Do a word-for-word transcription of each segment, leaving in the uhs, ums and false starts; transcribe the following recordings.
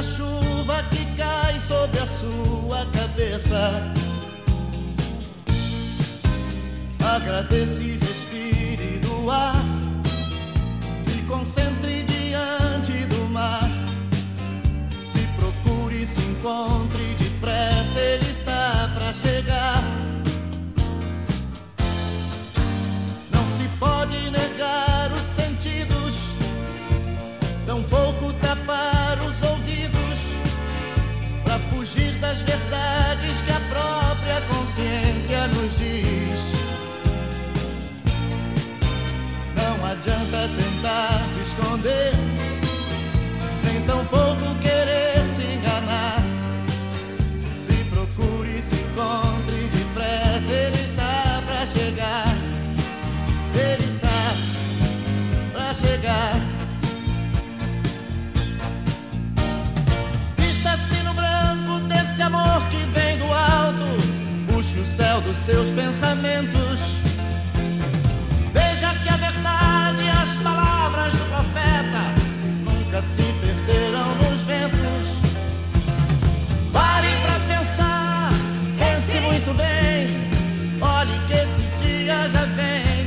chuva que cai sobre a sua cabeça. Agradeça e respire do ar. Se concentre diante do mar. Se procure, se encontre depressa, ele está pra chegar. Não se pode negar os sentidos, tampouco tapar os ouvidos, pra fugir das verdades que a própria consciência nos diz. Não adianta tentar se esconder, nem tampouco querer se enganar. Se procure, se encontre depressa, ele está pra chegar. Ele está pra chegar. Vista-se no branco desse amor que vem do alto. Busque o céu dos seus pensamentos. Veja que a verdade e as palavras do profeta nunca se perderão nos ventos. Pare pra pensar, pense muito bem. Olhe que esse dia já vem.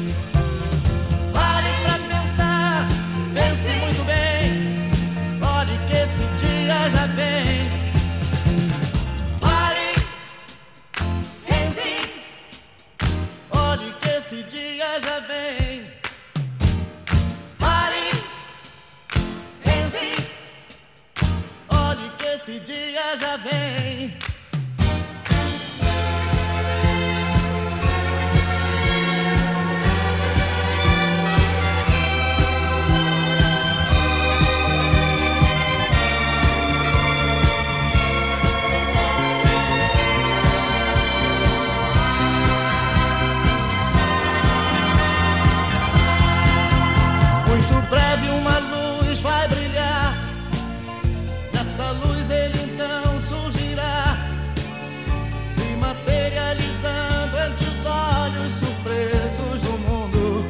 Pare pra pensar, pense muito bem. Olhe que esse dia já vem. Pare, pense, olhe que esse dia já vem. Pare, pense, olhe que esse dia já vem. Muito breve uma luz vai brilhar. Nessa luz ele então surgirá, se materializando ante os olhos surpresos do mundo.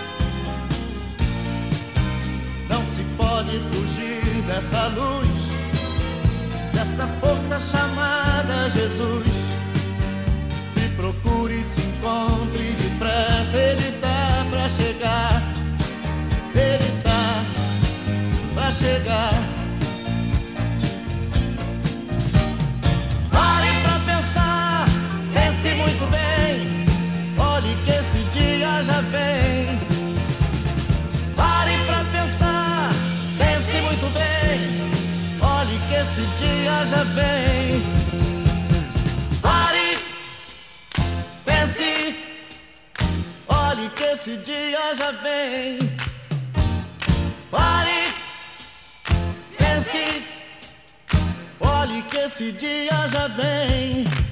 Não se pode fugir dessa luz, dessa força chamada Jesus. Se procure, se encontre depressa, ele está pra chegar. Ele está pra chegar. Pare pra pensar, pense muito bem. Olhe que esse dia já vem. Pare pra pensar, pense muito bem. Olhe que esse dia já vem. Pare, pense, olhe que esse dia já vem. Pare, pense, olhe que esse dia já vem.